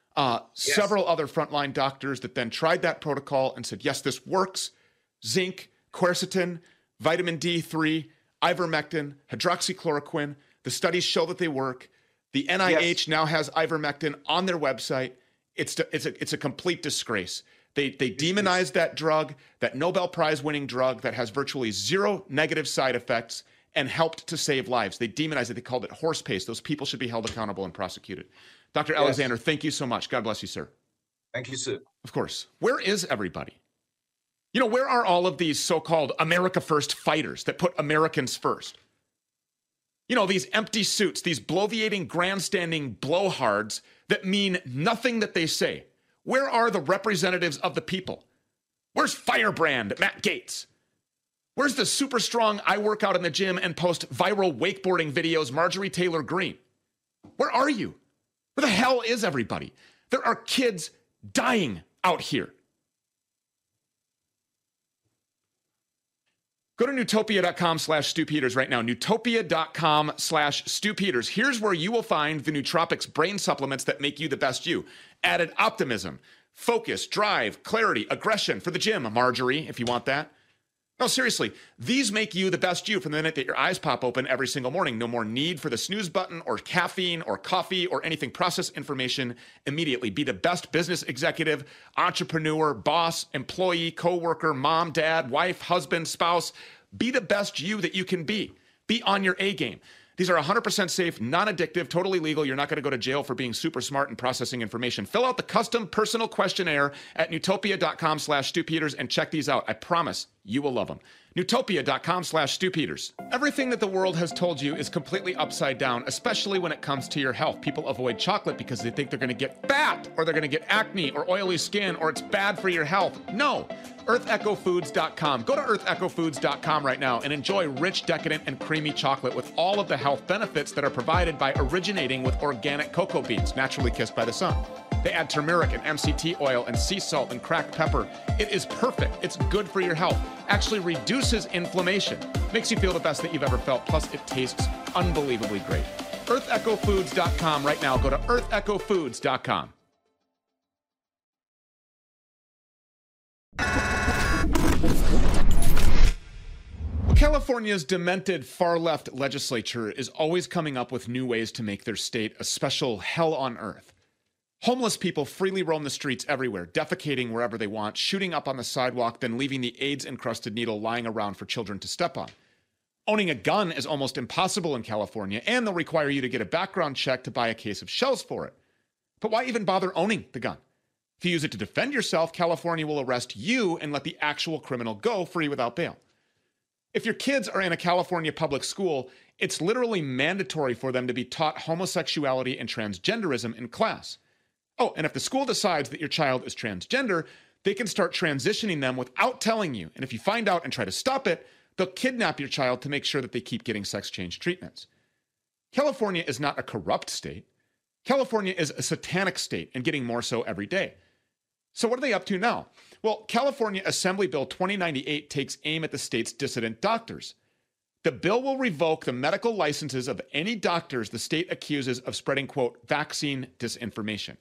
several other frontline doctors that then tried that protocol and said, yes, this works. Zinc, quercetin, vitamin D3, ivermectin, hydroxychloroquine. The studies show that they work. The NIH now has ivermectin on their website. It's a complete disgrace. They demonized that drug, that Nobel Prize winning drug that has virtually zero negative side effects and helped to save lives. They demonized it. They called it horse paste. Those people should be held accountable and prosecuted. Dr. Alexander, thank you so much. God bless you, sir. Thank you, sir. Of course. Where is everybody? You know, where are all of these so-called America First fighters that put Americans first? You know, these empty suits, these bloviating, grandstanding blowhards that mean nothing that they say. Where are the representatives of the people? Where's Firebrand, Matt Gaetz? Where's the super strong I work out in the gym and post viral wakeboarding videos, Marjorie Taylor Greene? Where are you? Where the hell is everybody? There are kids dying out here. Go to Newtopia.com/Stu Peters right now. Newtopia.com/Stu Peters. Here's where you will find the Nootropics brain supplements that make you the best you. Added optimism, focus, drive, clarity, aggression for the gym, Marjorie, if you want that. No, seriously, these make you the best you from the minute that your eyes pop open every single morning. No more need for the snooze button or caffeine or coffee or anything. Process information immediately. Be the best business executive, entrepreneur, boss, employee, coworker, mom, dad, wife, husband, spouse. Be the best you that you can be. Be on your A game. These are 100% safe, non-addictive, totally legal. You're not going to go to jail for being super smart and processing information. Fill out the custom personal questionnaire at Newtopia.com/Stu Peters and check these out. I promise You will love them. Newtopia.com/StuPeters. Everything that the world has told you is completely upside down, especially when it comes to your health. People avoid chocolate because they think they're going to get fat, or they're going to get acne, or oily skin, or it's bad for your health. No. EarthEchoFoods.com. Go to EarthEchoFoods.com right now and enjoy rich, decadent, and creamy chocolate with all of the health benefits that are provided by originating with organic cocoa beans, naturally kissed by the sun. They add turmeric and MCT oil and sea salt and cracked pepper. It is perfect. It's good for your health. Actually reduces inflammation. Makes you feel the best that you've ever felt. Plus, it tastes unbelievably great. EarthEchoFoods.com right now. Go to EarthEchoFoods.com. California's demented far-left legislature is always coming up with new ways to make their state a special hell on earth. Homeless people freely roam the streets everywhere, defecating wherever they want, shooting up on the sidewalk, then leaving the AIDS-encrusted needle lying around for children to step on. Owning a gun is almost impossible in California, and they'll require you to get a background check to buy a case of shells for it. But why even bother owning the gun? If you use it to defend yourself, California will arrest you and let the actual criminal go free without bail. If your kids are in a California public school, it's literally mandatory for them to be taught homosexuality and transgenderism in class. Oh, and if the school decides that your child is transgender, they can start transitioning them without telling you. And if you find out and try to stop it, they'll kidnap your child to make sure that they keep getting sex change treatments. California is not a corrupt state. California is a satanic state and getting more so every day. So what are they up to now? Well, California Assembly Bill 2098 takes aim at the state's dissident doctors. The bill will revoke the medical licenses of any doctors the state accuses of spreading, quote, vaccine disinformation.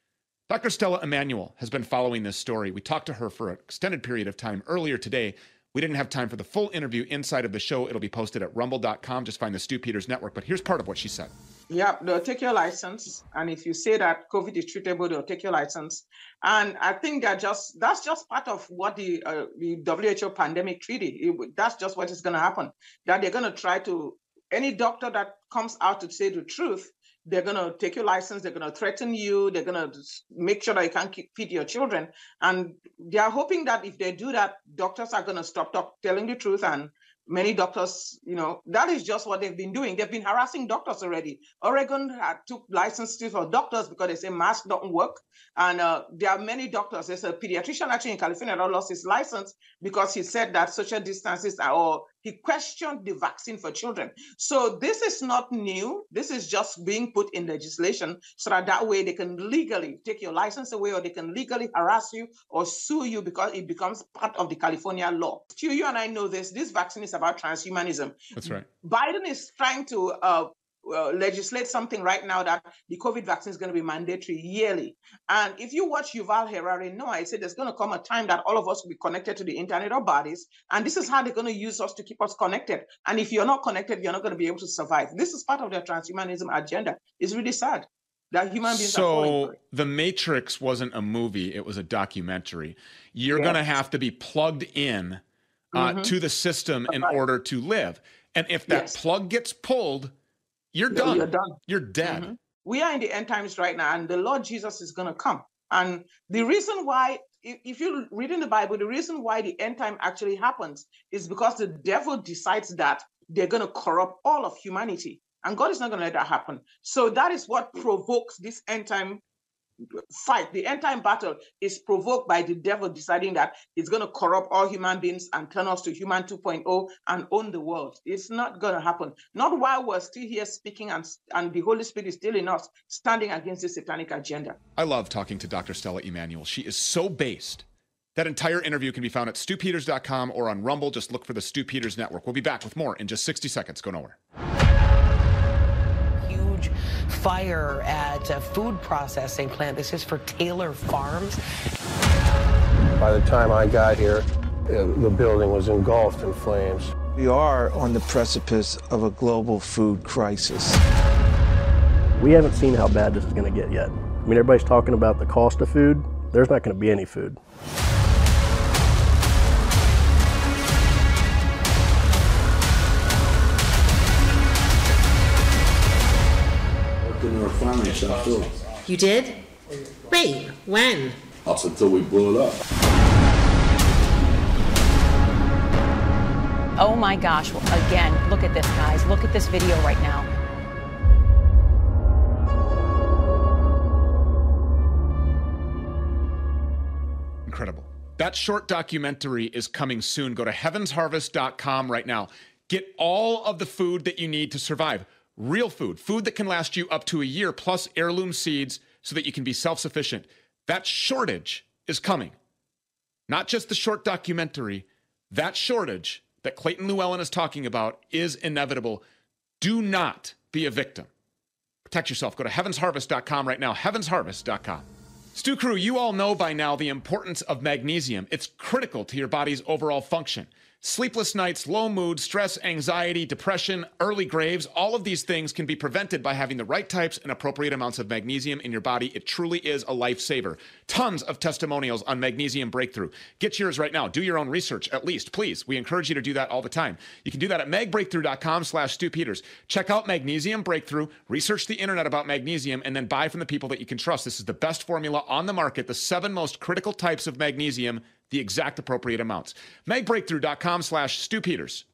Dr. Stella Immanuel has been following this story. We talked to her for an extended period of time earlier today. We didn't have time for the full interview inside of the show. It'll be posted at rumble.com. Just find the Stu Peters Network. But here's part of what she said. Yeah, they'll take your license. And if you say that COVID is treatable, they'll take your license. And I think that's just part of what the WHO pandemic treaty, that's just what is going to happen. That they're going to try to, any doctor that comes out to say the truth, they're going to take your license, they're going to threaten you, they're going to make sure that you can't feed your children. And they are hoping that if they do that, doctors are going to stop telling the truth. And many doctors, that is just what they've been doing. They've been harassing doctors already. Oregon took licenses for doctors because they say masks don't work. And there are many doctors. There's a pediatrician actually in California that lost his license because he said that social distances he questioned the vaccine for children. So this is not new. This is just being put in legislation so that way they can legally take your license away, or they can legally harass you or sue you because it becomes part of the California law. You and I know this vaccine is about transhumanism. That's right. Biden is trying to legislate something right now that the COVID vaccine is going to be mandatory yearly. And if you watch Yuval Harari Noah, he said there's going to come a time that all of us will be connected to the internet or bodies. And this is how they're going to use us to keep us connected. And if you're not connected, you're not going to be able to survive. This is part of their transhumanism agenda. It's really sad that human beings are falling for it. The Matrix wasn't a movie. It was a documentary. You're going to have to be plugged in to the system in order to live. And if that plug gets pulled, you're done. You're done. You're dead. Mm-hmm. We are in the end times right now, and the Lord Jesus is going to come. And the reason why, if you read in the Bible, the reason why the end time actually happens is because the devil decides that they're going to corrupt all of humanity. And God is not going to let that happen. So that is what provokes this end time fight. The end time battle is provoked by the devil deciding that it's going to corrupt all human beings and turn us to human 2.0 and own the world. It's not going to happen. Not while we're still here speaking and the Holy Spirit is still in us, standing against the satanic agenda. I love talking to Dr. Stella Immanuel. She is so based. That entire interview can be found at StuPeters.com or on Rumble. Just look for the Stu Peters Network. We'll be back with more in just 60 seconds. Go nowhere. Fire at a food processing plant. This is for Taylor Farms. By the time I got here, the building was engulfed in flames. We are on the precipice of a global food crisis. We haven't seen how bad this is going to get yet. I mean, everybody's talking about the cost of food. There's not going to be any food. You did? Wait, when? Up until we blew it up. Oh my gosh. Well, again, look at this, guys. Look at this video right now. Incredible. That short documentary is coming soon. Go to heavensharvest.com right now. Get all of the food that you need to survive. Real food, food that can last you up to a year, plus heirloom seeds so that you can be self-sufficient. That shortage is coming. Not just the short documentary. That shortage that Clayton Llewellyn is talking about is inevitable. Do not be a victim. Protect yourself. Go to heavensharvest.com right now. Heavensharvest.com. Stu Crew, you all know by now the importance of magnesium. It's critical to your body's overall function. Sleepless nights, low mood, stress, anxiety, depression, early graves, all of these things can be prevented by having the right types and appropriate amounts of magnesium in your body. It truly is a lifesaver. Tons of testimonials on Magnesium Breakthrough. Get yours right now. Do your own research, at least, please. We encourage you to do that all the time. You can do that at magbreakthrough.com/Stu Peters. Check out Magnesium Breakthrough, research the internet about magnesium, and then buy from the people that you can trust. This is the best formula on the market, the 7 most critical types of magnesium, the exact appropriate amounts. magbreakthrough.com/Stu Peters.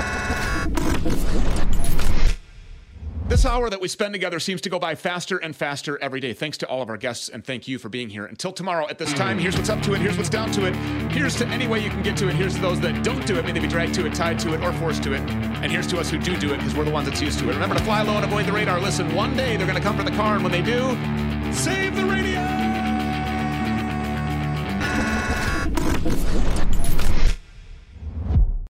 This hour that we spend together seems to go by faster and faster every day. Thanks to all of our guests, and thank you for being here. Until tomorrow at this time, here's what's up to it, here's what's down to it, here's to any way you can get to it, here's to those that don't do it, may they be dragged to it, tied to it, or forced to it, and here's to us who do it, because we're the ones that's used to it. Remember to fly low and avoid the radar. Listen, one day they're going to come for the car, and when they do, save the radio!